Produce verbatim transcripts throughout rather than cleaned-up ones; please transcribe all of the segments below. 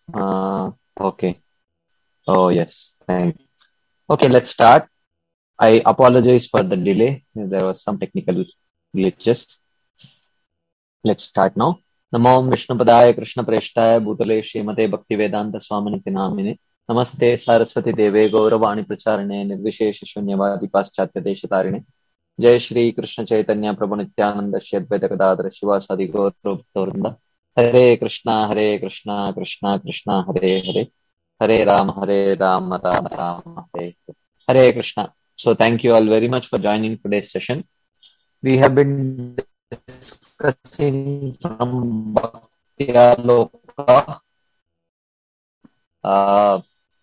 Uh, okay. Oh, yes. Thank. Okay, let's start. I apologize for the delay. There was some technical glitches. Let's start now. Namo Vishnupadaya Krishna Preshtaya Bhutale Srimate Bhaktivedanta Swaminiti Namine. Namaste Saraswati Deve Gauravani Pracharine Nirvishesh Shunyavadi Paschatya Deshatarine. जय श्री कृष्ण चैतन्य प्रभु नित्यानंद श्री अद्वैत गदाधर शिवासादि गौरवृंद हरे कृष्णा हरे कृष्णा कृष्णा कृष्णा हरे हरे हरे राम हरे Ram Ram Ram Hare Hare Hare Krishna. So thank you all very much for joining today's session. We have been discussing from Bhaktiyaloka, uh,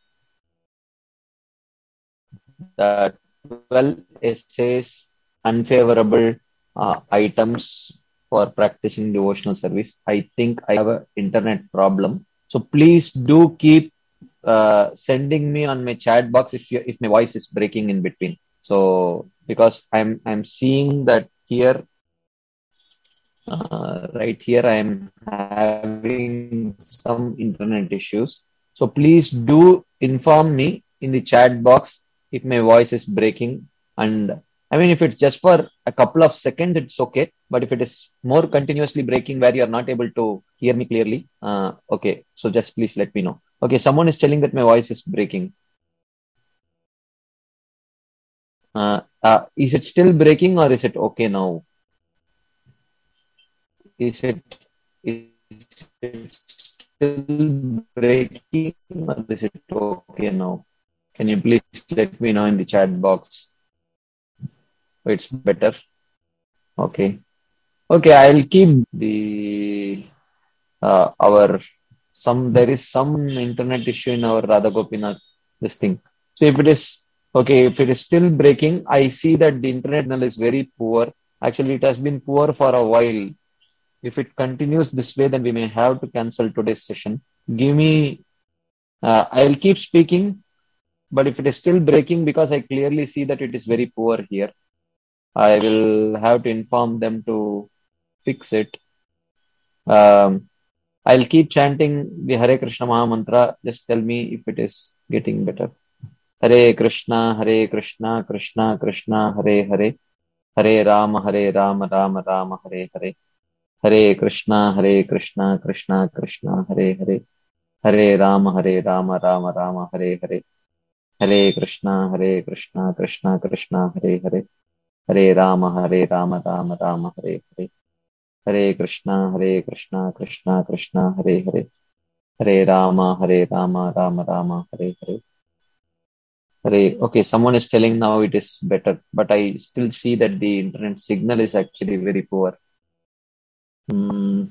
the twelve essays unfavorable uh, items for practicing devotional service. I think I have an internet problem. So please do keep uh, sending me on my chat box if you, if my voice is breaking in between. So because I'm I'm seeing that here, uh, right here I am having some internet issues. So please do inform me in the chat box if my voice is breaking. And I mean, if it's just for a couple of seconds, it's okay. But if it is more continuously breaking where you're not able to hear me clearly, uh, okay. So just please let me know. Okay, someone is telling that my voice is breaking. Uh, uh, is it still breaking or is it okay now? Is it is it still breaking or is it okay now? Can you please let me know in the chat box? Oh, it's better. Okay. Okay, I'll keep the uh, our some there is some internet issue in our Radha Gopinath this thing. So if it is okay, if it is still breaking, I see that the internet signal is very poor. Actually, it has been poor for a while. If it continues this way, then we may have to cancel today's session. Give me, uh, I'll keep speaking, but if it is still breaking because I clearly see that it is very poor here, I will have to inform them to fix it. Um, I'll keep chanting the Hare Krishna Maha Mantra. Just tell me if it is getting better. Hare Krishna, Hare Krishna, Krishna Krishna, Hare Hare, Hare Rama, Hare Rama, Rama Rama, Hare Hare, Hare Krishna, Hare Krishna, Krishna Krishna, Hare Hare, Hare Rama, Hare Rama, Rama Rama, Hare Hare, Hare Krishna, Hare Krishna, Krishna Krishna, Hare Hare, Hare Rama, Hare Rama, Rama Rama, Hare Hare, Hare Krishna, Hare Krishna, Krishna Krishna, Hare Hare, Hare Rama, Hare Rama, Rama Rama, Hare Hare. Hare. Okay, someone is telling now it is better, but I still see that the internet signal is actually very poor. Hmm.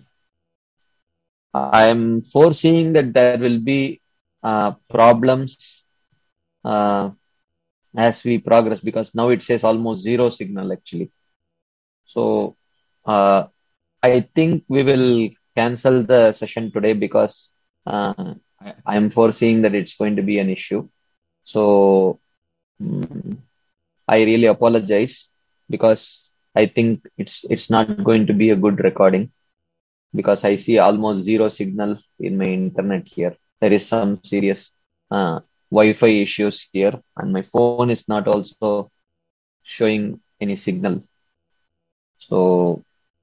I am foreseeing that there will be uh, problems uh, as we progress because now it says almost zero signal actually. So uh, I think we will cancel the session today because uh, I am foreseeing that it's going to be an issue. So mm, I really apologize because I think it's it's not going to be a good recording because I see almost zero signal in my internet here. There is some serious uh, Wi-Fi issues here, and my phone is not also showing any signal. So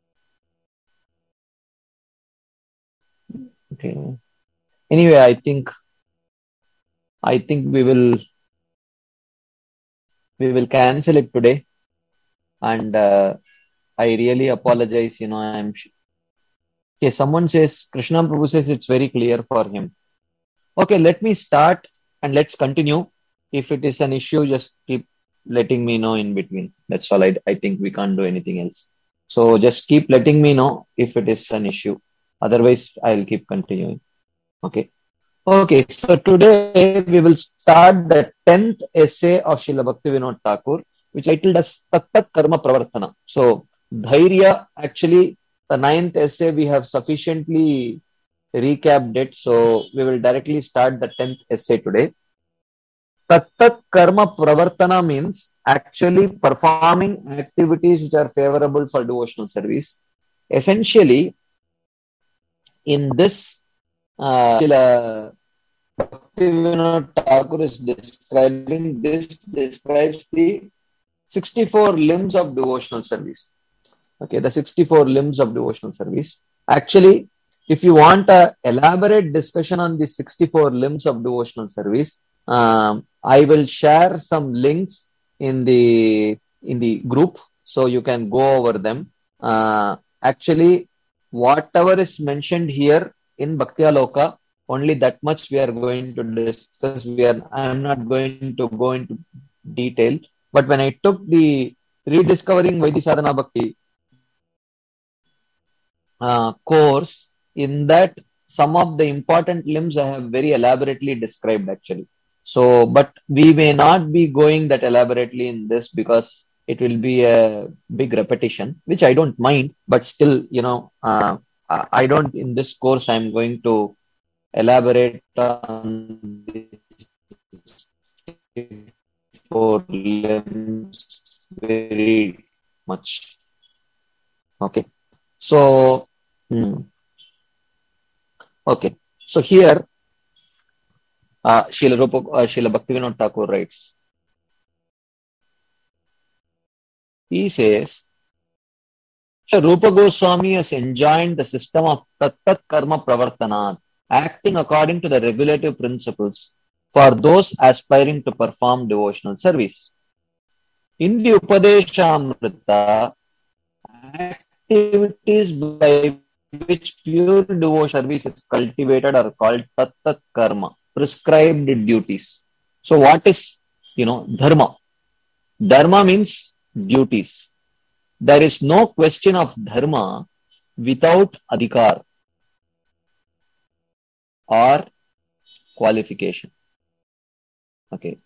okay. Anyway, I think I think we will we will cancel it today, and uh, I really apologize. You know, I'm sh- okay. Someone says Krishna Prabhu says it's very clear for him. Okay, let me start and let's continue. If it is an issue, just keep letting me know in between. That's all. I, I think we can't do anything else. So just keep letting me know if it is an issue. Otherwise, I'll keep continuing. Okay. Okay. So today we will start the tenth essay of Srila Bhaktivinoda Thakur, which is titled as Tattat Karma Pravartana. So Dhairya, actually, the ninth essay we have sufficiently recapped it. So we will directly start the tenth essay today. Tattat karma pravartana means actually performing activities which are favorable for devotional service. Essentially, in this uh, Srila Bhaktivinoda Thakur is describing this, describes the sixty-four limbs of devotional service. Okay, the sixty-four limbs of devotional service. Actually, if you want a elaborate discussion on the sixty-four limbs of devotional service, um, I will share some links in the in the group, so you can go over them. Uh, actually, whatever is mentioned here in Bhaktialoka, only that much we are going to discuss. We are I am not going to go into detail. But when I took the Rediscovering Vaidhi Bhakti uh, course, in that some of the important limbs I have very elaborately described actually. So, but we may not be going that elaborately in this because it will be a big repetition, which I don't mind, but still, you know, uh, I I don't, in this course, I'm going to elaborate on these four limbs very much. Okay. So, hmm, okay. So here, uh, Srila Rupa, uh, Srila Bhaktivinoda Thakur writes, he says, Rupa Goswami has enjoined the system of Tat Karma Pravartanat, acting according to the regulative principles for those aspiring to perform devotional service. In the Upadeshamrita, activities by which pure devotional service is cultivated are called Tat Tat Karma, prescribed duties. So what is, you know, dharma? Dharma means duties. There is no question of dharma without adhikar or qualification. Okay.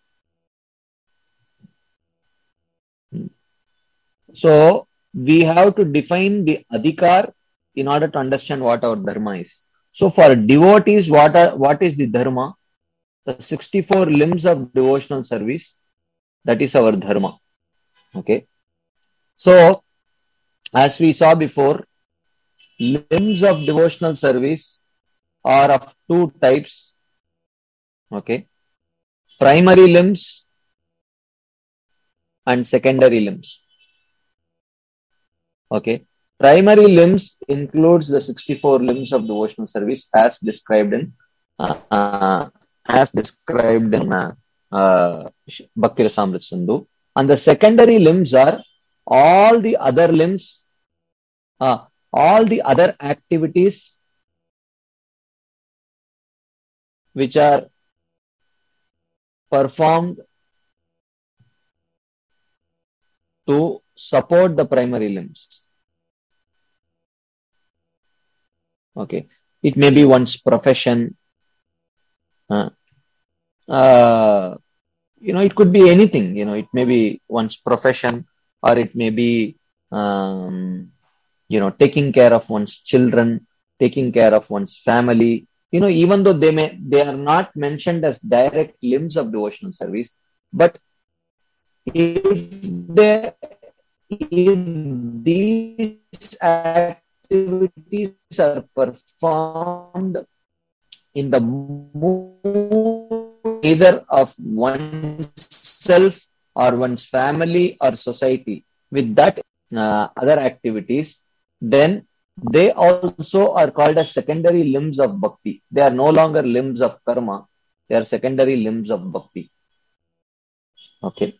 So we have to define the adhikar in order to understand what our dharma is. So for devotees, what are, what is the dharma? The sixty-four limbs of devotional service, that is our dharma. Okay. So as we saw before, limbs of devotional service are of two types. Okay. Primary limbs and secondary limbs. Okay. Primary limbs includes the sixty-four limbs of devotional service as described in uh, as described in uh, uh, Bhakti Rasamrita Sindhu. And the secondary limbs are all the other limbs, uh, all the other activities which are performed to support the primary limbs. Okay. It may be one's profession. Uh, uh, you know, it could be anything. You know, it may be one's profession, or it may be, um, you know, taking care of one's children, taking care of one's family. You know, even though they may, they are not mentioned as direct limbs of devotional service, but if they, if these activities are performed in the mood either of oneself or one's family or society with that uh, other activities, then they also are called as secondary limbs of bhakti. They are no longer limbs of karma. They are secondary limbs of bhakti. Okay.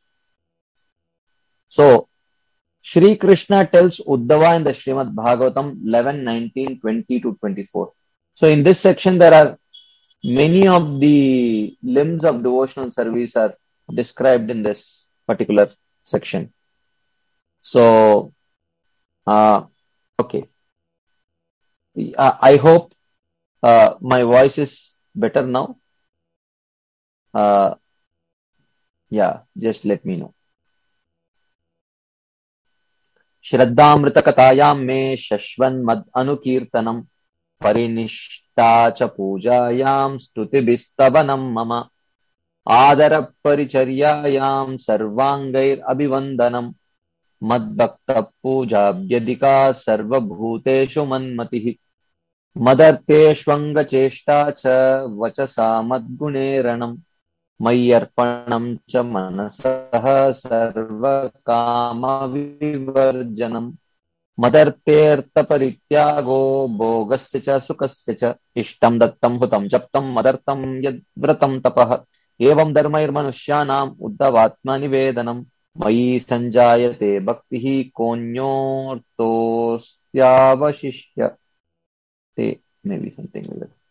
So, Shri Krishna tells Uddhava in the Srimad Bhagavatam eleven, nineteen, twenty to twenty-four. So in this section, there are many of the limbs of devotional service are described in this particular section. So, uh, okay. Uh, I hope uh, my voice is better now. Uh, yeah, just let me know. Shraddhamrita katayam me shashvan mad anukirtanam Parinishta cha pujayam stutibhistavanam mama adara paricharyayam sarvangair abhivandanam madbhakta pujabhyadika sarva bhuteshu manmatihi. मदर्थेष्वङ्गचेष्टा च वचसा मद्गुणेरणम् मय्यर्पणं च मनसः सर्वकामविवर्जनम् मदर्थेऽर्थपरित्यागो भोगस्य च सुखस्य च इष्टं दत्तं हुतं जप्तं मदर्थं यद्व्रतं तपः एवं धर्मैर्मनुष्याणाम् उद्धवात्मनिवेदनम् मयि सञ्जायते भक्तिः कोऽन्योऽर्थोऽस्यावशिष्यते maybe something like that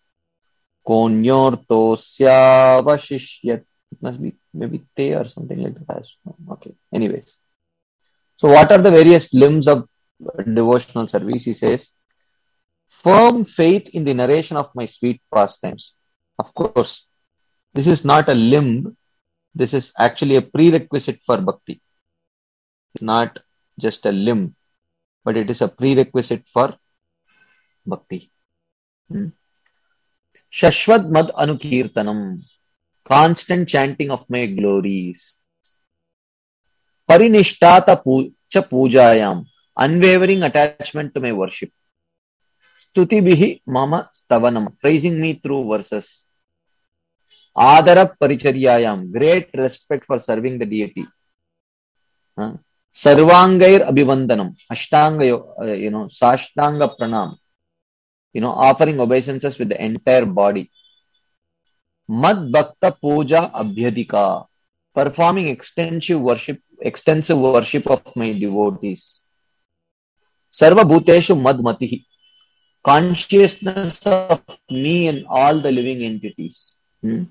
कोऽन्योऽर्थोऽस्यावशिष्यते it must be maybe te or something like that. Okay, anyways, so what are the various limbs of devotional service? He says, firm faith in the narration of my sweet pastimes. Of course, this is not a limb. This is actually a prerequisite for bhakti. It's not just a limb, but it is a prerequisite for bhakti. Hmm. Shashwat mad anukirtanam, constant chanting of my glories. Parinishtata cha pujayam, unwavering attachment to my worship. Stutibihi mama stavanam, praising me through verses. Adara paricharyayam, great respect for serving the deity. Huh? Sarvangair abhivandanam, ashtanga, uh, you know, sashtanga pranam, you know, offering obeisances with the entire body. Mad bhakta puja abhyadika, performing extensive worship, extensive worship of my devotees. Sarva bhuteshu mad matihi, consciousness of me and all the living entities. Hmm?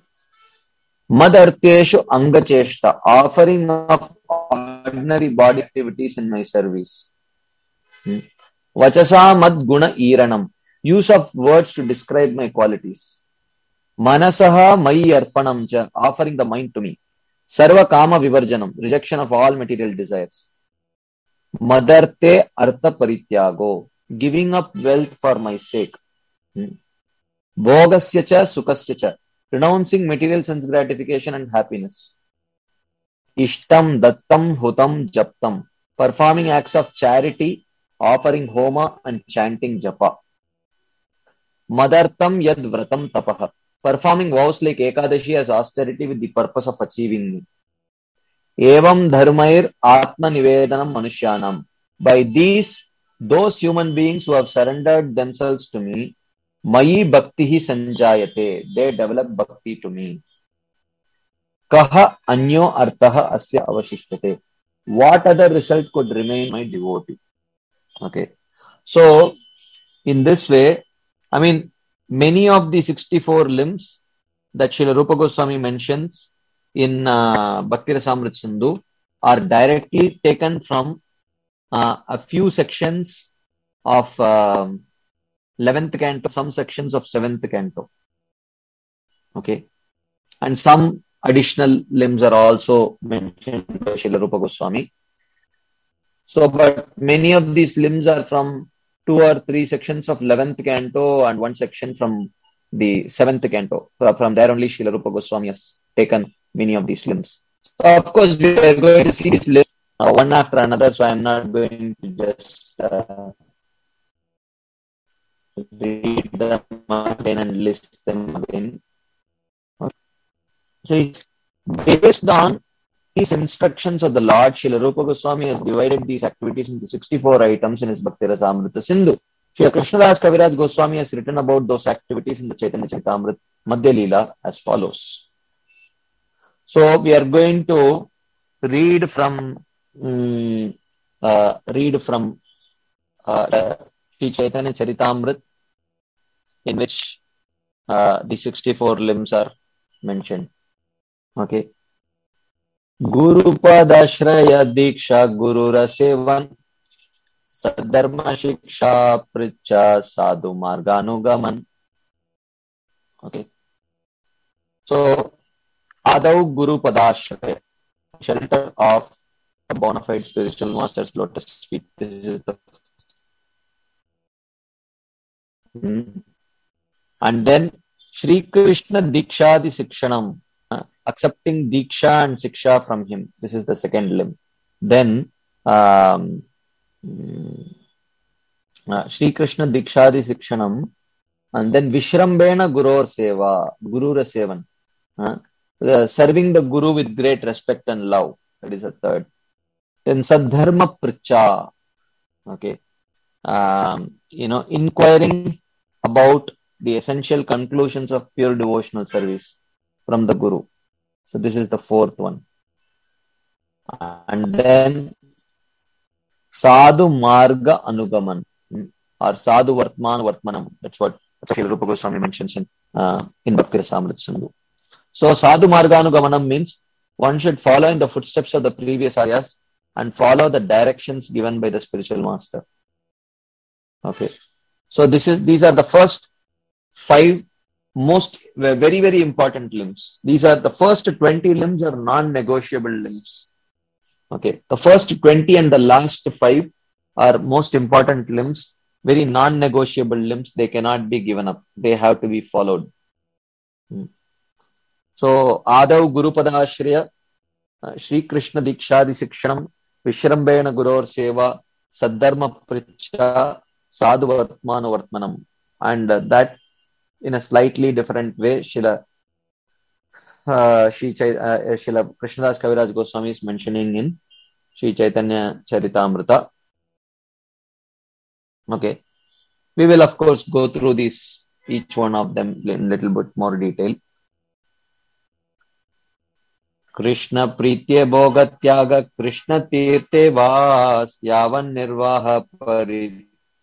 Madarteshu angacheshta, offering of ordinary body activities in my service. Hmm? Vachasa mad guna iranam, use of words to describe my qualities. Manasaha mayi arpanam cha, offering the mind to me. Sarva kama vivarjanam, rejection of all material desires. Madarte artha parityago, giving up wealth for my sake. Hmm? Bhogasya cha sukasya cha, renouncing material sense gratification and happiness. Ishtam dattam hutam japtam, performing acts of charity, offering homa and chanting japa. Madartam yad vratam tapaha, performing vows like Ekadashi as austerity with the purpose of achieving me. Evam dharmair atma nivedanam manushyanam, by these, those human beings who have surrendered themselves to me, mayi bhaktihi sanjayate, they develop bhakti to me. Kaha anyo arthaha asya avashishyate, what other result could remain my devotee? Okay, so in this way, I mean, many of the sixty-four limbs that Srila Rupa Goswami mentions in uh, Bhakti Rasamrita Sindhu are directly taken from uh, a few sections of uh, eleventh canto, some sections of seventh canto. Okay, and some additional limbs are also mentioned by Srila Rupa Goswami. So, but many of these limbs are from two or three sections of eleventh canto and one section from the seventh canto. From there only Srila Rupa Goswami has taken many of these limbs. So, of course, we are going to see these limbs uh, one after another, so I am not going to just uh, read them again and list them again. Okay. So, it's based on these instructions of the Lord, Srila Rupa Goswami has divided these activities into sixty-four items in his Bhakti Rasamrita Sindhu. Srila Krishnadas Kaviraj Goswami has written about those activities in the Chaitanya Charitamrita Madhya Leela as follows. So we are going to read from um, uh, read from uh, Sri Chaitanya Charitamrita, in which uh, the sixty-four limbs are mentioned. Okay. Guru Padashraya Diksha Guru Rasevan Sadharma Shiksha Pricha Sadhu Marganugaman. Okay. So, Adau Guru Padashraya, shelter of a bona fide spiritual master's lotus feet. This is the. Hmm. And then Shri Krishna Dikshadi Sikshanam, uh, accepting Diksha and Siksha from him. This is the second limb. Then um, uh, Shri Krishna Dikshadi Sikshanam, And then Vishrambena Guror Seva, Gurura Sevan. Uh, the serving the Guru with great respect and love. That is the third. Then Sadharma Pracha. Okay. Um, you know, inquiring about the essential conclusions of pure devotional service from the Guru. So this is the fourth one. And then Sadhu Marga Anugaman or Sadhu Vartman Vartmanam. That's what Srila Rupa Goswami mentions in, uh, in Bhakti Rasamrita Sindhu. So Sadhu Marga Anugamanam means one should follow in the footsteps of the previous aryas and follow the directions given by the spiritual master. Okay. So this is these are the first five most very, very important limbs. These are the first twenty limbs are non-negotiable limbs. Okay. The first twenty and the last five are most important limbs, very non-negotiable limbs. They cannot be given up. They have to be followed. Hmm. So, Adav Gurupada Ashriya, Shri Krishna Dikshadi Sikshanam, Vishrambena Guror Seva, Saddharma Pricha, Sadhu Vartmanu Vartmanam. And uh, that in a slightly different way, Srila uh, Shri Chai, uh, Srila Krishnadas Kaviraj Goswami is mentioning in Shri Chaitanya Charitamrita. Okay. We will, of course, go through these, each one of them in little bit more detail. Krishna Pritye Bhogatyaga Krishna Tirte Vas Yavan Nirvaha Pari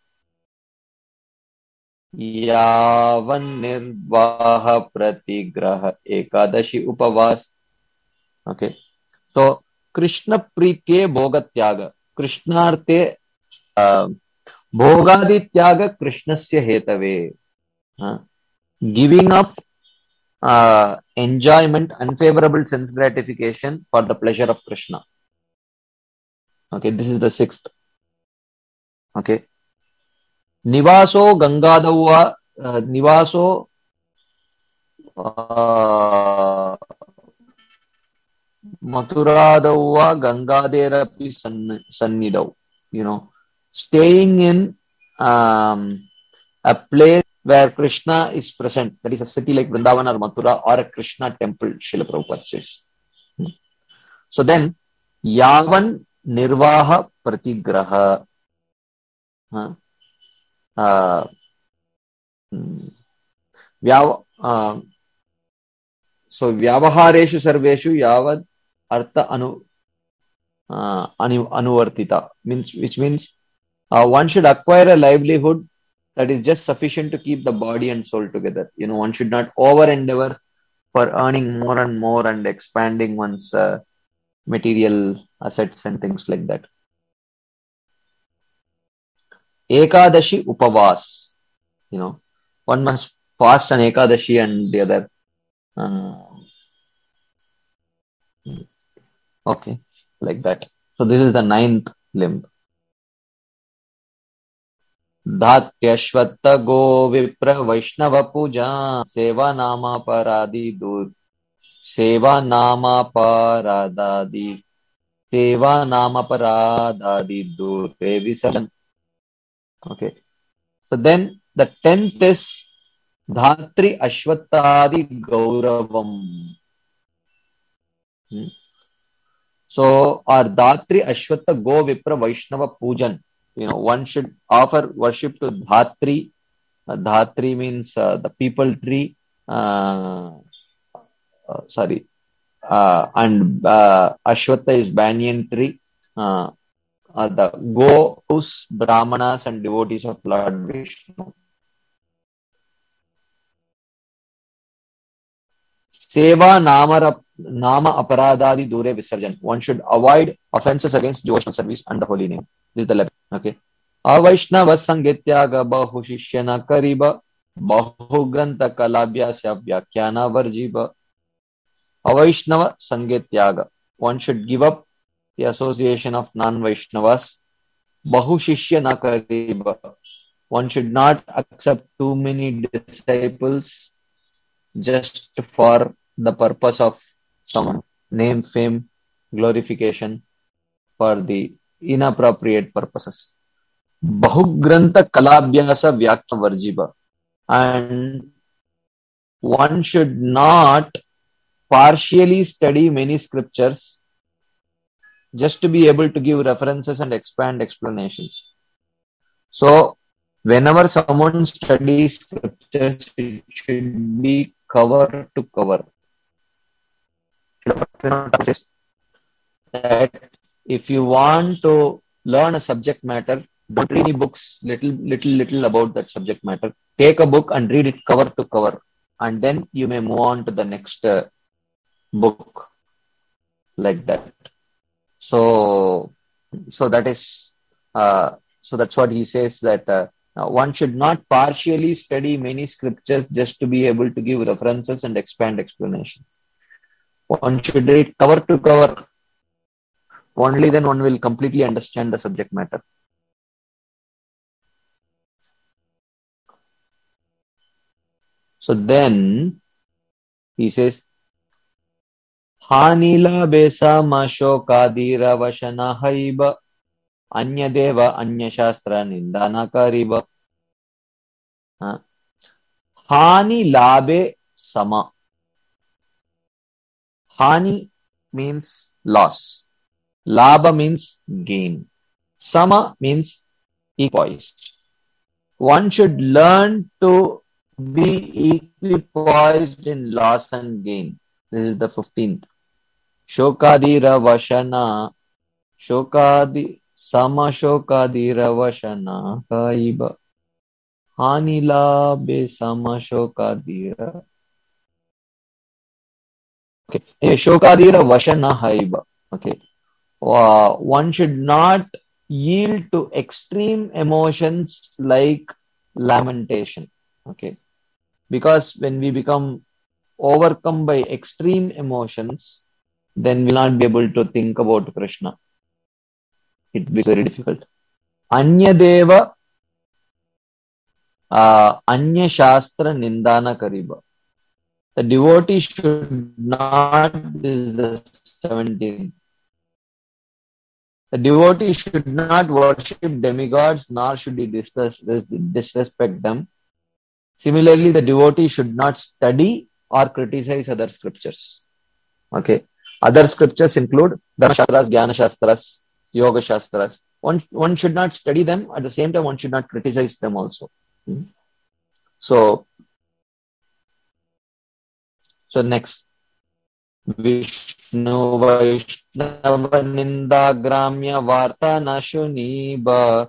Yavan Nirvaha Pratigraha Ekadashi Upavas. Okay. So, Krishna Pritye Bhogatyaga. Krishnarte uh, Bhogadityaga Krishnasya Hetave. Uh, giving up Uh, enjoyment, unfavorable sense gratification for the pleasure of Krishna. Okay, this is the sixth. Okay. Nivaso Gangadava, uh, Nivaso uh, Maturadava Gangaderapi Sannidav. You know, staying in um, a place where Krishna is present, that is a city like Vrindavan or Mathura or a Krishna temple, Srila Prabhupada says. So then, Yavan Nirvaha Pratigraha. Uh, uh, uh, so, Vyavahareshu Sarveshu Yavad Artha Anu uh, anu, Anuvartita, means, which means uh, one should acquire a livelihood that is just sufficient to keep the body and soul together. You know, one should not over endeavor for earning more and more and expanding one's uh, material assets and things like that. Ekadashi Upavas. You know, one must fast on Ekadashi and the other. Uh, okay, like that. So this is the ninth limb. Dhatyashvatta go vipra Vaishnava puja seva nama paradi dur seva nama paradadi seva nama paradadi dur visarjan. Okay. So then the tenth is Dhatri Ashwattadi Gauravam. Hmm. So our Dhatri Ashwatta go vipra Vaishnava pujan. You know, one should offer worship to Dhatri. Uh, Dhatri means uh, the people tree. Uh, uh, sorry. Uh, and uh, Ashwatha is banyan tree. Uh, uh, the Gos, Brahmanas and devotees of Lord Vishnu. Seva Nama, nama Aparadadi Dure Visarjan. One should avoid offenses against devotional service and the holy name. This is the level. Okay. Avaishnava Sangetyaga Bahu Shishyana Kariba Bahu Granta Kalabhyasya Vyakyana Varjiba. Avaishnava Sangetyaga. One should give up the association of non-Vaishnavas. Bahu Shishyana Kariba. One should not accept too many disciples just for the purpose of some name, fame, glorification, for the inappropriate purposes. Bahugrantha Kalabhyasa Vyakya Varjiba. and one should not partially study many scriptures just to be able to give references and expand explanations. So, whenever someone studies scriptures, it should be cover to cover. That if you want to learn a subject matter, don't read any books, little, little, little about that subject matter. Take a book and read it cover to cover, and then you may move on to the next uh, book, like that. So, so that is, uh, so that's what he says, that uh, one should not partially study many scriptures just to be able to give references and expand explanations. One should read cover to cover. Only then one will completely understand the subject matter. So then he says, Hanila besa masho kadira vashana haiba anyadeva anyashastra nindana kariba. Hani labe sama. Hani means loss. Labha means gain. Sama means equipoised. One should learn to be equipoised in loss and gain. This is the fifteenth. Shokadira vashana. Shokadi sama shokadira vashana kaiba. Hanila be sama shokadira. Okay. Shokadira vashana haiba. Okay. Uh, one should not yield to extreme emotions like lamentation. Okay. Because when we become overcome by extreme emotions, then we'll not be able to think about Krishna. It becomes very difficult. Anyadeva uh, Anya Shastra Nindana Kariba. The devotee should not, this is the seventeenth. The devotee should not worship demigods, nor should he disrespect them. Similarly, the devotee should not study or criticize other scriptures. Okay. Other scriptures include Dharma Shastras, Jnana Shastras, Yoga Shastras. One, one should not study them. At the same time, one should not criticize them also. Hmm. So, so next. Vishnu Vaishnava Ninda Gramya Varta Nashuniba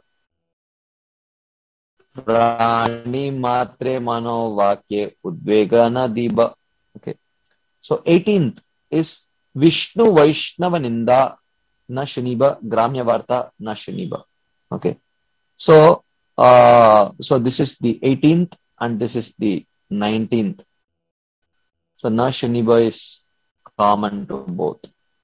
Prani Matre Mano Vakye Udvegana Diba. Okay. So eighteenth is Vishnu Vaishnava Ninda Nashuniba Gramya Varta Nashuniba. Okay. So, uh, so this is the eighteenth and this is the nineteenth. So Nashuniba is common to both.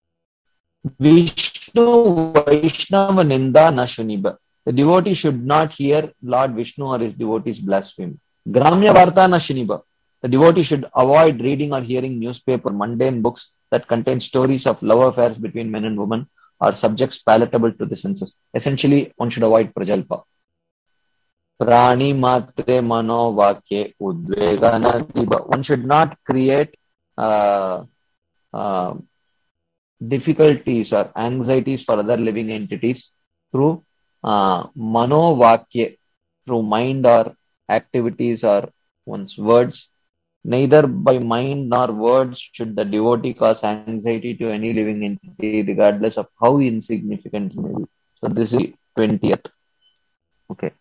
Vishnu Vaishnava Ninda Nashuniba. The devotee should not hear Lord Vishnu or his devotees blaspheme. Gramya Varta Nashuniba. The devotee should avoid reading or hearing newspaper, mundane books that contain stories of love affairs between men and women or subjects palatable to the senses. Essentially, one should avoid prajalpa. Prani Matre Mano Vakye Udvegana Diba. One should not create uh, Uh, difficulties or anxieties for other living entities through uh, manovakya, through mind or activities or one's words. Neither by mind nor words should the devotee cause anxiety to any living entity, regardless of how insignificant it may be. So this is twentieth. Okay.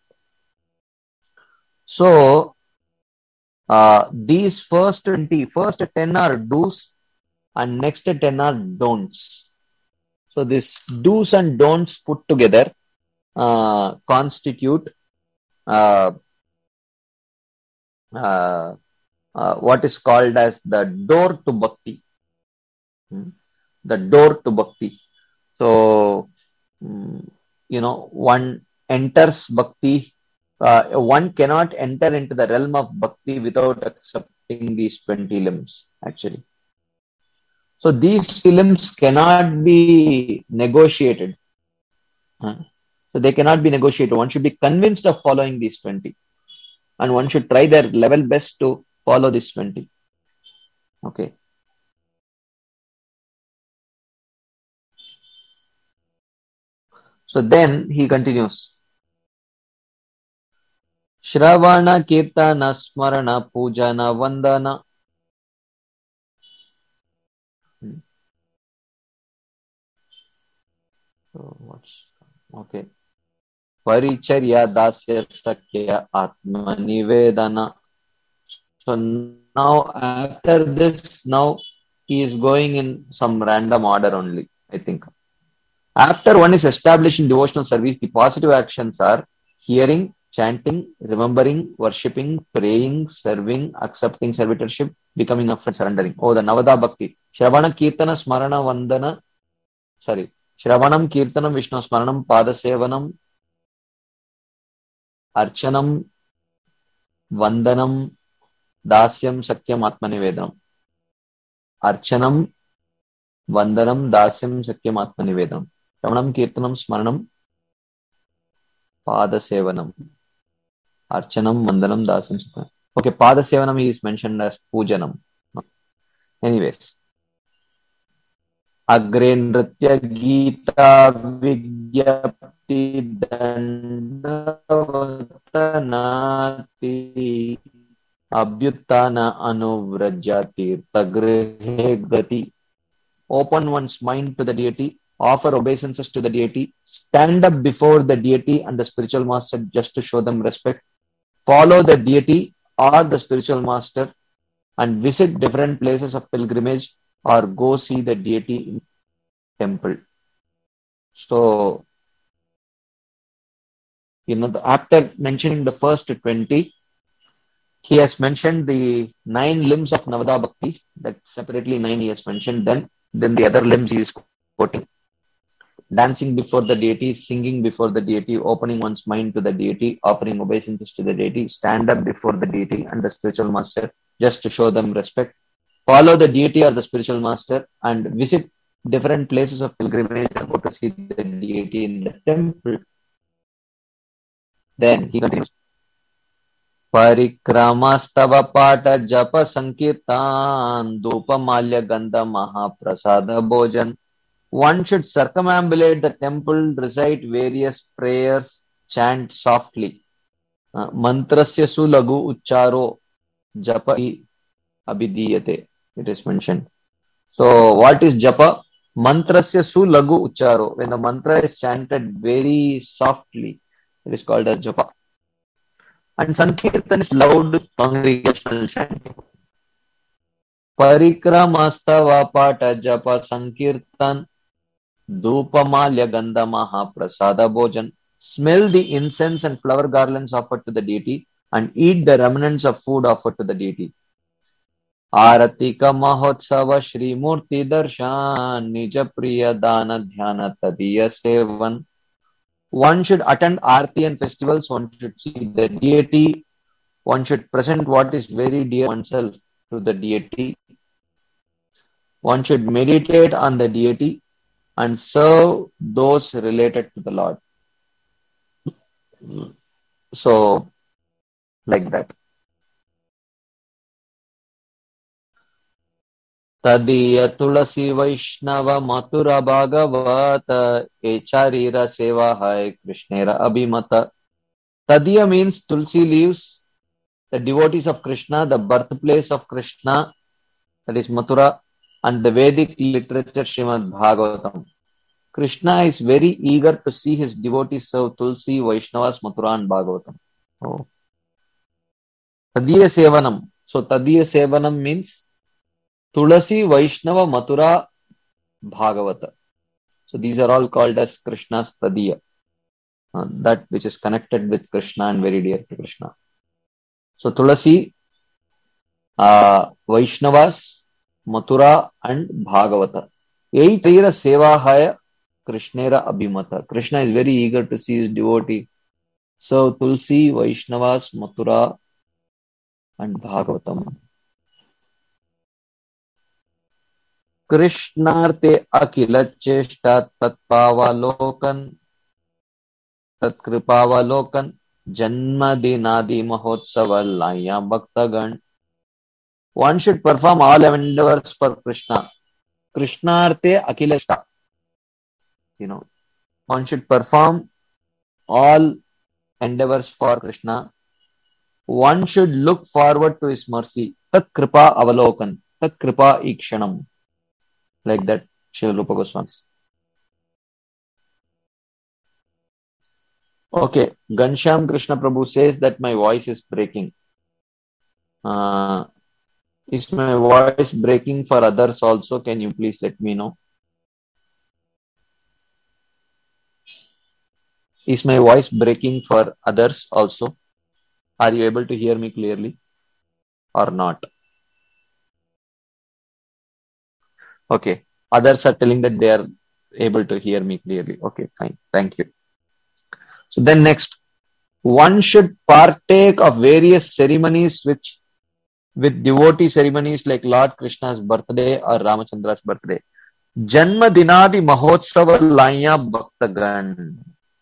So uh, these first twenty, first ten are do's, and next ten are don'ts. So this do's and don'ts put together uh, constitute uh, uh, uh, what is called as the door to bhakti. Hmm? The door to bhakti. So, um, you know, one enters bhakti. Uh, one cannot enter into the realm of bhakti without accepting these twenty limbs, actually. So these limbs cannot be negotiated. Huh? So they cannot be negotiated. One should be convinced of following these twenty. and one should try their level best to follow this twenty. Okay. So then he continues. Shravana, Kirtana, Smarana, Pujana, Vandana. So what's okay? Paricharya, Dasya, Sakya, Atma, Nivedana. So now after this, now he is going in some random order only, I think. After one is established in devotional service, the positive actions are hearing, chanting, remembering, worshipping, praying, serving, accepting servitorship, becoming a friend, surrendering. Oh, the Navada Bhakti. Shravana, Kirtana, Smarana, Vandana. Sorry. Shravanam, Kirtanam, Vishnu Smaranam, Padasevanam, Archanam, Vandanam, Dasyam, Sakyam, Atmanivedanam. Archanam, Vandanam, Dasyam, Sakyam, Atmanivedanam. Shravanam, Kirtanam, Smaranam, Padasevanam. Archanam, Vandanam, Dasyam, Sakyam. Okay, Padasevanam is mentioned as Pujanam. Anyways. Agre Nritya Gita Vigyapti Dandavatanati Abhyuttana Anuvrajati Tagrihe Gati. Open one's mind to the deity, offer obeisances to the deity, stand up before the deity and the spiritual master just to show them respect, follow the deity or the spiritual master, and visit different places of pilgrimage or go see the deity in temple. So, you know, after mentioning the first twenty, he has mentioned the nine limbs of Navada Bhakti, that separately nine he has mentioned. Then, then the other limbs he is quoting. Dancing before the deity, singing before the deity, opening one's mind to the deity, offering obeisances to the deity, stand up before the deity and the spiritual master just to show them respect, follow the deity or the spiritual master, and visit different places of pilgrimage and go to see the deity in the temple. Then he continues. Parikrama pata japa sankirtan dhupa malya gandha mahaprasada bhojan. One should circumambulate the temple, recite various prayers, chant softly. Uh, Mantrasya sulagu ucharo japa abhidiyate. It is mentioned. So what is japa? Mantrasya sulagu ucharo. When the mantra is chanted very softly, it is called as japa. And Sankirtan is loud congregational chanting. Parikrama pata japa sankirtan Dhupamalya Gandha Maha Prasada Bhojan. Smell the incense and flower garlands offered to the deity and eat the remnants of food offered to the deity. Aratika Mahotsava Shri Murti Darshan Nija Priya Dana Dhyana Tadiya Sevan. One should attend Aarti and festivals, one should see the deity, one should present what is very dear oneself to the deity, one should meditate on the deity and serve those related to the Lord. So, like that. Tadiya Tulasi Vaishnava Mathura Bhagavata Echarira Seva Hai Krishnera Abhimata. Tadiya means Tulsi leaves, the devotees of Krishna, the birthplace of Krishna, that is Mathura, and the Vedic literature Srimad Bhagavatam. Krishna is very eager to see his devotees serve Tulsi, Vaishnavas, Mathura and Bhagavatam. Oh. Tadiya Sevanam. So Tadiya Sevanam means Tulasi, Vaishnava, Mathura, Bhagavata. So these are all called as Krishna's Tadiya. Uh, that which is connected with Krishna and very dear to Krishna. So Tulasi, uh, Vaishnavas, Mathura and Bhagavata. Eitira Sevahaya Krishnera Abhimata. Krishna is very eager to see his devotee. So Tulsi, Vaishnavas, Mathura and Bhagavatam. Krishnarte Akila Cheshta Tatpavalokan Tatkripavalokhan Janma Dinadi Mahotsava Laya Bhaktagan. One should perform all endeavors for Krishna. Krishnarte Akilashta. You know, one should perform all endeavors for Krishna. One should look forward to his mercy. Tat Kripa Avalokan. Tat Kripa Ikshanam. Like that, Srila Rupa Goswami. Okay, Ghanshyam Krishna Prabhu says that my voice is breaking. Uh, is my voice breaking for others also? Can you please let me know? Is my voice breaking for others also? Are you able to hear me clearly or not? Okay, others are telling that they are able to hear me clearly. Okay, fine. Thank you. So then next, one should partake of various ceremonies which with devotee ceremonies like Lord Krishna's birthday or Ramachandra's birthday. Janma Dinadi Mahotsava Laya Bhaktagan.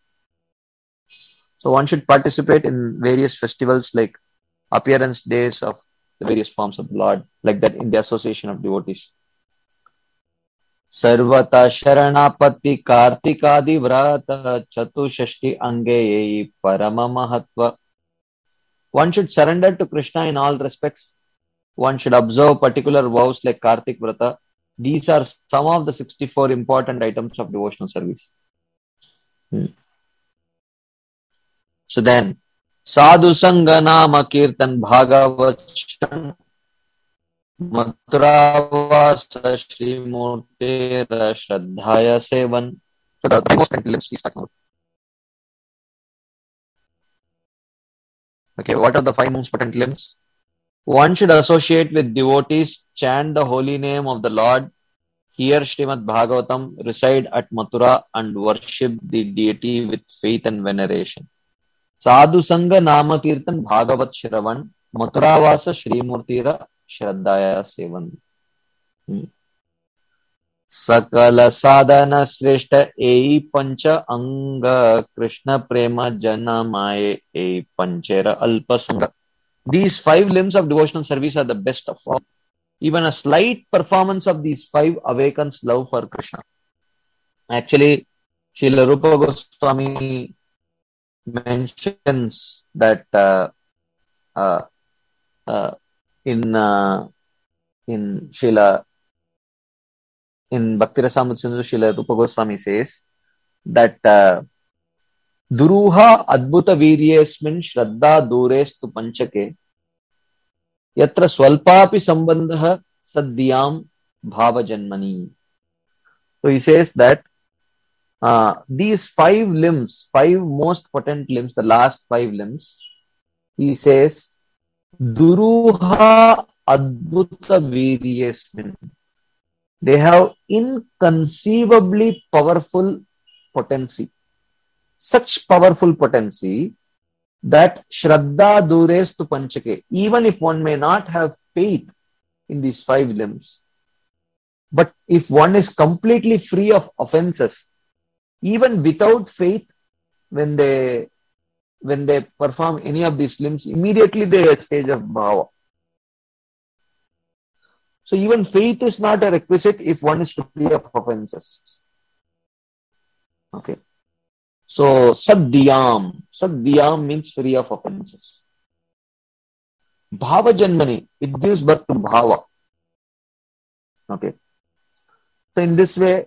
So one should participate in various festivals like appearance days of the various forms of the Lord, like that in the association of devotees. Sarvata Sharanapati Kartikadi Vrata Chatushashti Ange Parama Mahatva. One should surrender to Krishna in all respects. One should observe particular vows like Kartik Vrata. These are some of the sixty-four important items of devotional service. Hmm. So then, Sadhu Sanganama Kirtan Bhagavachan Mathuravasa Shri Murtera Shraddhaya Sevan. So the five most potent limbs he's talking about. Okay, what are the five most potent limbs? One should associate with devotees, chant the holy name of the Lord, hear Srimad Bhagavatam, reside at Mathura and worship the deity with faith and veneration. Sadhu Sangha Nama Kirtan Bhagavat Shravan Mathuravasa Shri Murtira Shraddhaya Sevan. Hmm. Sakala Sadhana Shrestha Ei Pancha Anga Krishna Prema Jana Maye Ei Panchera Alpa Sangha. These five limbs of devotional service are the best of all. Even a slight performance of these five awakens love for Krishna. Actually, Srila Rupa Goswami mentions that uh, uh, uh, in uh, in Srila in Bhakti Rasamrita Sindhu, Srila Rupa Goswami says that uh, Duruha Adbhuta Viryesmin Shraddha Durestu Panchake Yatra Swalpapi Sambandha Saddhyam Bhava Janmani. So he says that uh, these five limbs, five most potent limbs, the last five limbs, he says, Duruha Adbhuta Viryesmin. They have inconceivably powerful potency. Such powerful potency that Shraddha Dures to Panchake. Even if one may not have faith in these five limbs, but if one is completely free of offenses, even without faith, when they when they perform any of these limbs, immediately they are a stage of bhava. So even faith is not a requisite if one is free of offenses. Okay. So Saddhyam. Saddhyam means free of offenses. Bhava Janmani. It gives birth to bhava. Okay. So in this way,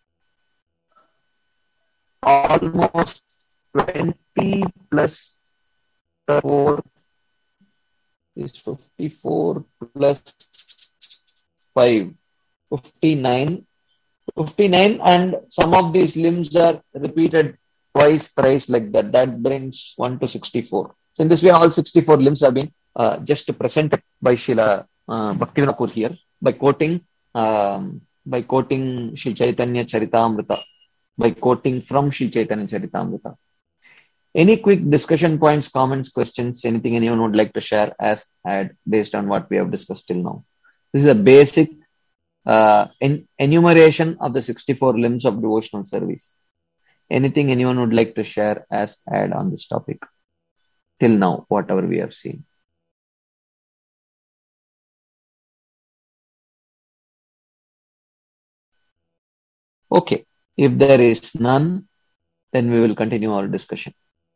almost twenty plus four is fifty-four plus five. fifty-nine. fifty-nine, and some of these limbs are repeated twice, thrice like that. That brings one to sixty-four. So in this way, all sixty-four limbs have been uh, just presented by Srila uh, Bhaktivinoda here by quoting um, by quoting Sri Chaitanya Charitamrita, by quoting from Sri Chaitanya Charitamrita. Any quick discussion points, comments, questions, anything anyone would like to share as add based on what we have discussed till now? This is a basic uh, en- enumeration of the sixty-four limbs of devotional service. Anything anyone would like to share as add on this topic? till now, whatever we have seen. Okay, if there is none, then we will continue our discussion.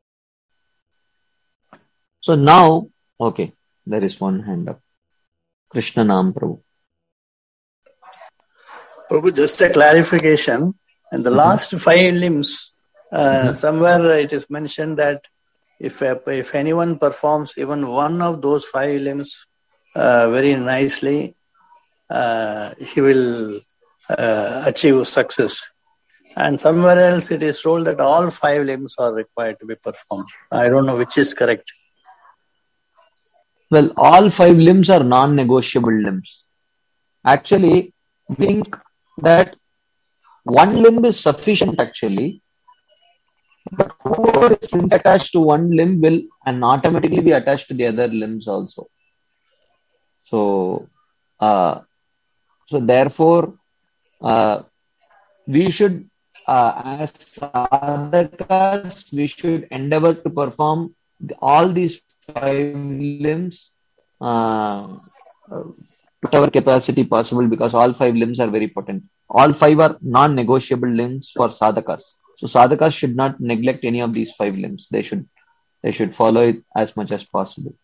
So now, okay, there is one hand up. Krishna Nam Prabhu. Prabhu, just a clarification. In the mm-hmm. last five limbs, uh, mm-hmm. somewhere it is mentioned that if if anyone performs even one of those five limbs uh, very nicely, uh, he will uh, achieve success. And somewhere else it is told that all five limbs are required to be performed. I don't know which is correct. Well, all five limbs are non-negotiable limbs. Actually, we think that one limb is sufficient actually, but whoever is attached to one limb will and automatically be attached to the other limbs also. So, uh, so therefore, uh, we should, uh, as sadhakas, we should endeavor to perform all these five limbs, uh, whatever capacity possible, because all five limbs are very potent. All five are non-negotiable limbs for sadhakas. So sadhakas should not neglect any of these five limbs. They should, they should follow it as much as possible.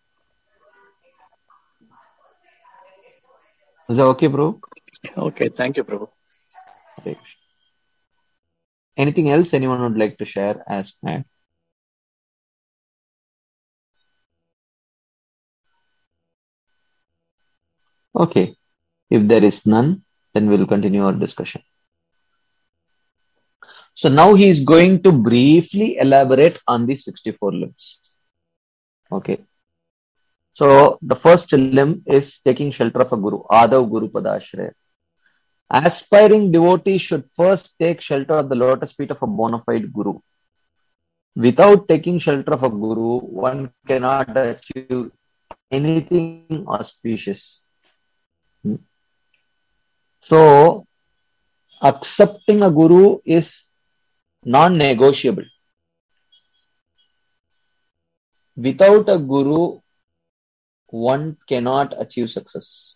Is that okay, bro? Okay, thank you, Prabhu. Okay. Anything else anyone would like to share as that? Okay. If there is none, then we'll continue our discussion. So now he is going to briefly elaborate on the sixty-four limbs. Okay. So the first limb is taking shelter of a guru, Adav Guru Padashraya. Aspiring devotees should first take shelter of the lotus feet of a bona fide guru. Without taking shelter of a guru, one cannot achieve anything auspicious. So, accepting a guru is non-negotiable. Without a guru, one cannot achieve success.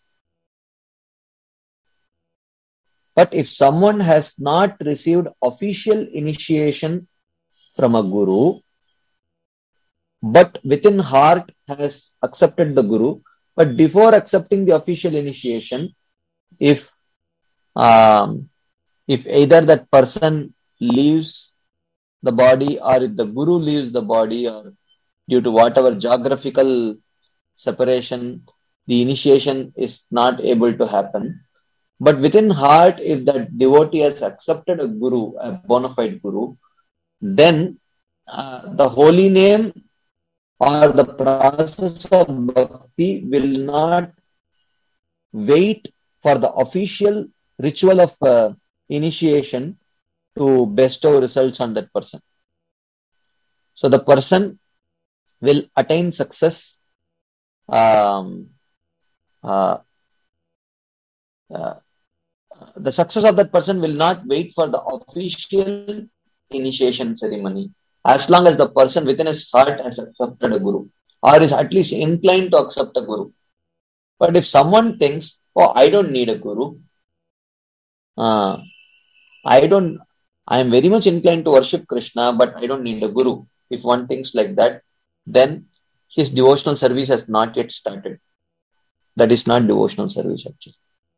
But if someone has not received official initiation from a guru, but within heart has accepted the guru, but before accepting the official initiation, if um, if either that person leaves the body, or if the guru leaves the body, or due to whatever geographical separation, the initiation is not able to happen. But within heart, if that devotee has accepted a guru, a bona fide guru, then uh, the holy name or the process of bhakti will not wait for the official ritual of uh, initiation to bestow results on that person. So the person will attain success. Um, uh, uh, the success of that person will not wait for the official initiation ceremony, as long as the person within his heart has accepted a guru, or is at least inclined to accept a guru. But if someone thinks, oh, I don't need a guru, uh, I don't, I am very much inclined to worship Krishna, but I don't need a guru. If one thinks like that, then his devotional service has not yet started. That is not devotional service actually.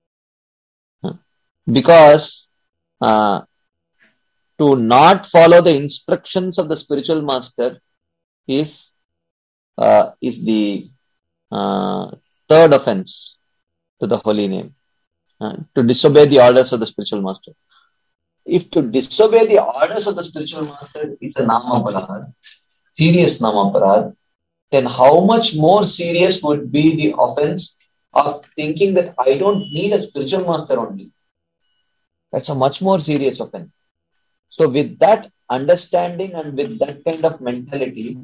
Because uh, to not follow the instructions of the spiritual master is uh, is the uh, third offense to the holy name. Uh, to disobey the orders of the spiritual master. If to disobey the orders of the spiritual master is a nama aparad, serious nama aparad, then how much more serious would be the offense of thinking that I don't need a spiritual master only. That's a much more serious offense. So with that understanding and with that kind of mentality,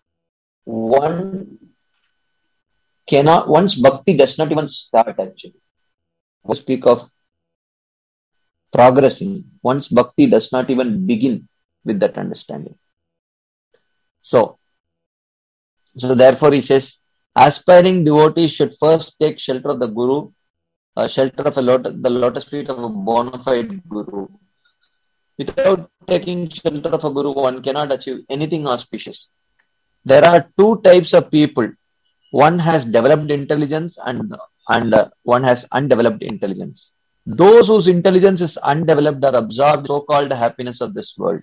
one cannot, one's bhakti does not even start actually. We speak of progressing. One's bhakti does not even begin with that understanding. So, So therefore he says, aspiring devotees should first take shelter of the Guru, uh, shelter of a lot- the lotus feet of a bona fide Guru. Without taking shelter of a Guru, one cannot achieve anything auspicious. There are two types of people. One has developed intelligence and, and uh, one has undeveloped intelligence. Those whose intelligence is undeveloped are absorbed in so-called happiness of this world.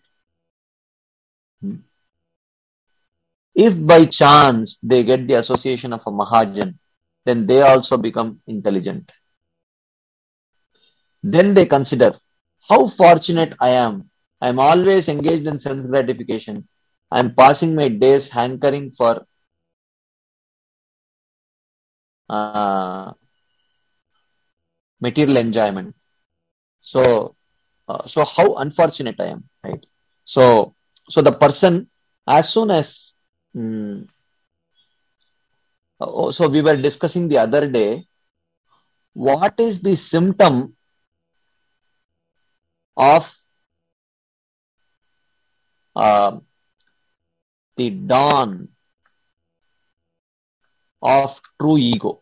If by chance they get the association of a Mahajan, then they also become intelligent. Then they consider, how fortunate I am. I am always engaged in sense gratification. I am passing my days hankering for uh, material enjoyment. So, uh, so how unfortunate I am, right? So, so the person, as soon as, mm, oh, so we were discussing the other day, what is the symptom of uh, the dawn of true ego?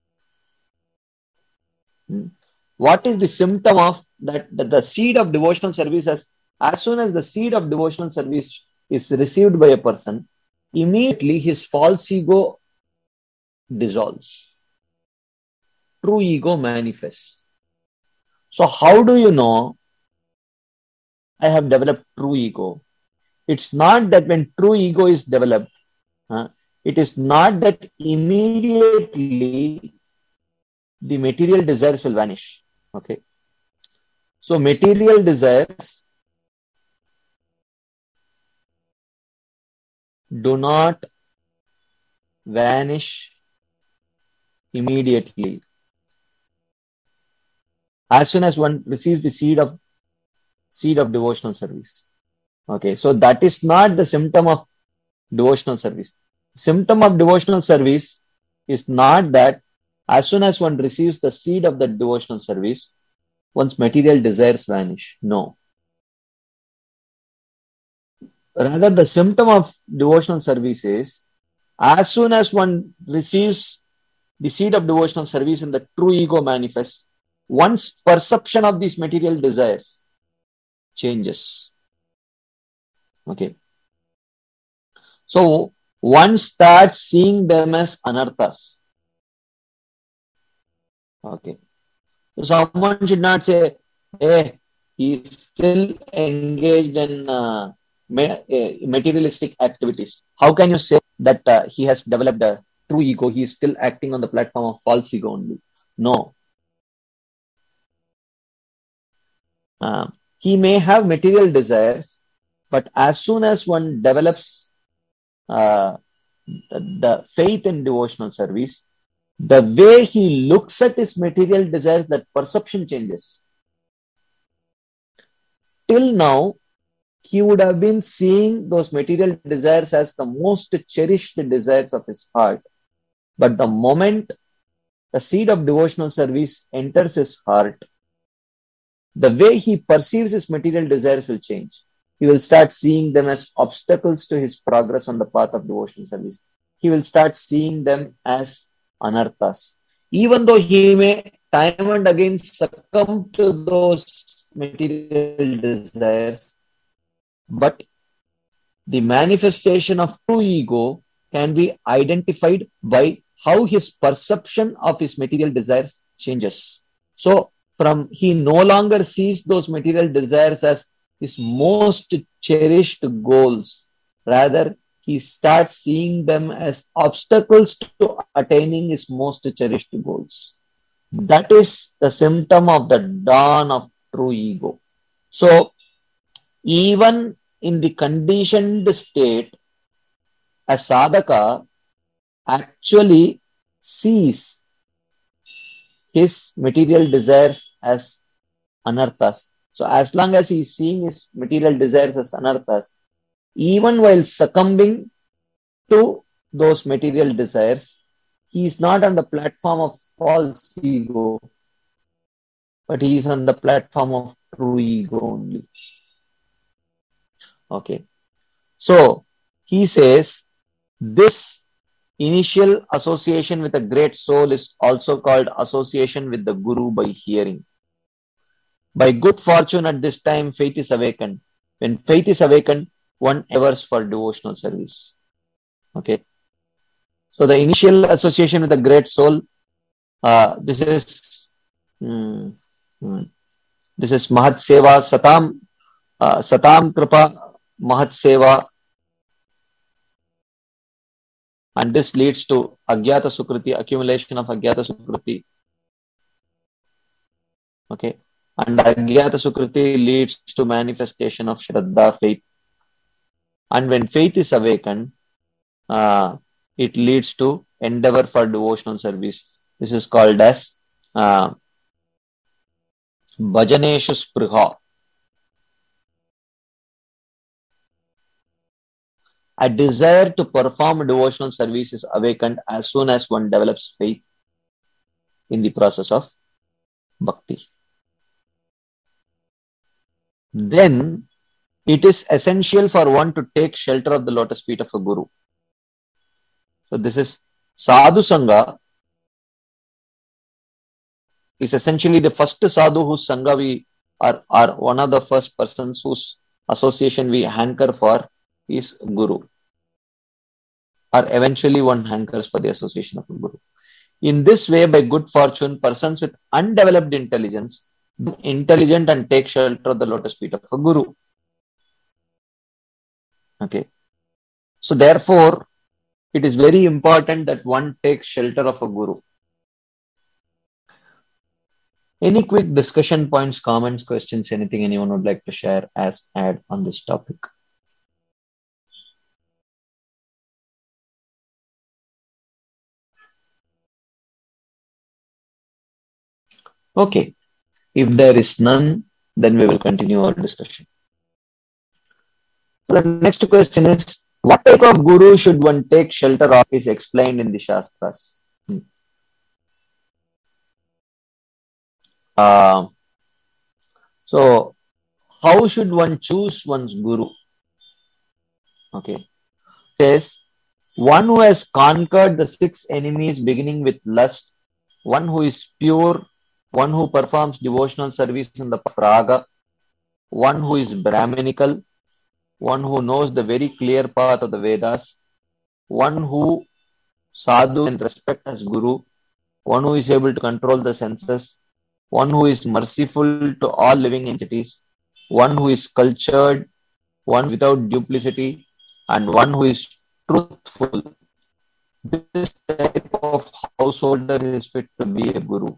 Hmm. What is the symptom of that, that the seed of devotional service as, as soon as the seed of devotional service is received by a person, immediately his false ego dissolves. True ego manifests. So how do you know I have developed true ego? It's not that when true ego is developed, huh, it is not that immediately the material desires will vanish. Okay. So material desires do not vanish immediately. As soon as one receives the seed of seed of devotional service. Okay, so that is not the symptom of devotional service. Symptom of devotional service is not that as soon as one receives the seed of the devotional service, one's material desires vanish. No. Rather, the symptom of devotional service is as soon as one receives the seed of devotional service and the true ego manifests, one's perception of these material desires changes. Okay. So one starts seeing them as anarthas. Okay. So someone should not say, hey, he's still engaged in uh, materialistic activities. How can you say that uh, he has developed a true ego? He is still acting on the platform of false ego only. No. Uh, he may have material desires, but as soon as one develops uh, the, the faith in devotional service, the way he looks at his material desires, that perception changes. Till now, he would have been seeing those material desires as the most cherished desires of his heart. But the moment the seed of devotional service enters his heart, the way he perceives his material desires will change. He will start seeing them as obstacles to his progress on the path of devotional service. He will start seeing them as anarthas. Even though he may time and again succumb to those material desires, but the manifestation of true ego can be identified by how his perception of his material desires changes. So from he no longer sees those material desires as his most cherished goals. Rather, he starts seeing them as obstacles to attaining his most cherished goals. That is the symptom of the dawn of true ego. So, even in the conditioned state, a sadhaka actually sees his material desires as anarthas. So as long as he is seeing his material desires as anarthas, even while succumbing to those material desires, he is not on the platform of false ego, but he is on the platform of true ego only. Okay. So he says this Initial association with a great soul is also called association with the Guru by hearing. By good fortune at this time, faith is awakened. When faith is awakened, one endeavors for devotional service. Okay. So the initial association with the great soul, uh, this is mm, mm, this is Mahat Seva, Satam, uh, Satam Kripa, Mahat Seva, and this leads to Agyata Sukriti, accumulation of Agyata Sukriti. Okay. And Agyata Sukriti leads to manifestation of Shraddha, faith. And when faith is awakened, uh, it leads to endeavor for devotional service. This is called as uh, Bhajaneshu Spriha. A desire to perform devotional service is awakened as soon as one develops faith in the process of bhakti. Then it is essential for one to take shelter of the lotus feet of a guru. So this is Sadhu Sangha is essentially the first sadhu whose Sangha we are, are one of the first persons whose association we hanker for is Guru. Or eventually one hankers for the association of a Guru. In this way, by good fortune, persons with undeveloped intelligence become intelligent and take shelter of the lotus feet of a Guru. Okay. So therefore, it is very important that one takes shelter of a Guru. Any quick discussion points, comments, questions, anything anyone would like to share as add on this topic? Okay. If there is none, then we will continue our discussion. The next question is, what type of Guru should one take shelter of is explained in the Shastras. Hmm. Uh, so, how should one choose one's Guru? Okay. It says, one who has conquered the six enemies beginning with lust, one who is pure, one who performs devotional service in the Raga, one who is Brahminical, one who knows the very clear path of the Vedas, one who sadhu and respect as Guru, one who is able to control the senses, one who is merciful to all living entities, one who is cultured, one without duplicity, and one who is truthful. This type of householder is fit to be a Guru.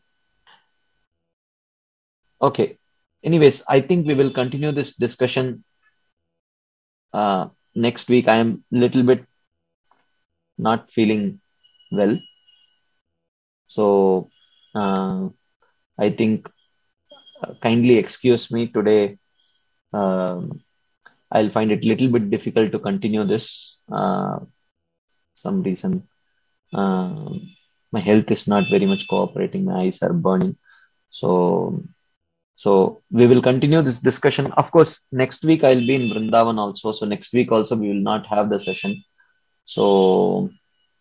Okay. Anyways, I think we will continue this discussion uh, next week. I am a little bit not feeling well. So, uh, I think uh, kindly excuse me today. Um, I'll find it a little bit difficult to continue this. Uh, some reason. Uh, my health is not very much cooperating. My eyes are burning. So, so we will continue this discussion. Of course, next week I'll be in Vrindavan also. So next week also we will not have the session. So,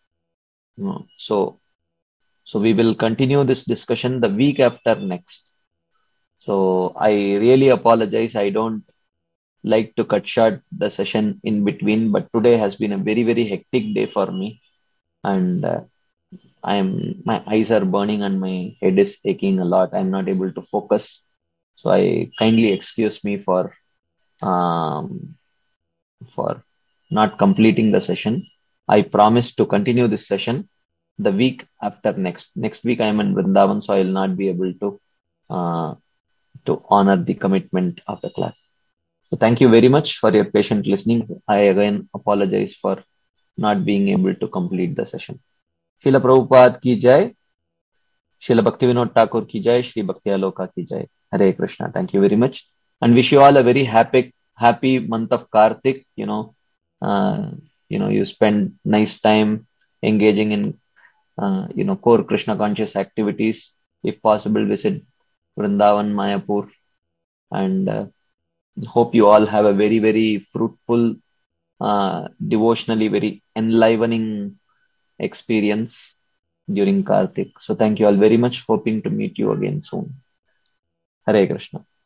so, so we will continue this discussion the week after next. So I really apologize. I don't like to cut short the session in between, but today has been a very, very hectic day for me. And uh, I am, my eyes are burning and my head is aching a lot. I'm not able to focus. So I kindly excuse me for, um, for not completing the session. I promise to continue this session the week after next. Next week I am in Vrindavan, so I will not be able to, uh, to honor the commitment of the class. So thank you very much for your patient listening. I again apologize for not being able to complete the session. Srila Prabhupada ki jai, Srila Bhaktivinoda Thakur ki jai, Shri Bhakti Aloka ki jai. Hare Krishna. Thank you very much. And wish you all a very happy, happy month of Kartik. You know, uh, you know, you spend nice time engaging in, uh, you know, core Krishna conscious activities. If possible, visit Vrindavan, Mayapur, and uh, hope you all have a very, very fruitful, uh, devotionally very enlivening experience during Kartik. So thank you all very much. Hoping to meet you again soon. Hare Krishna.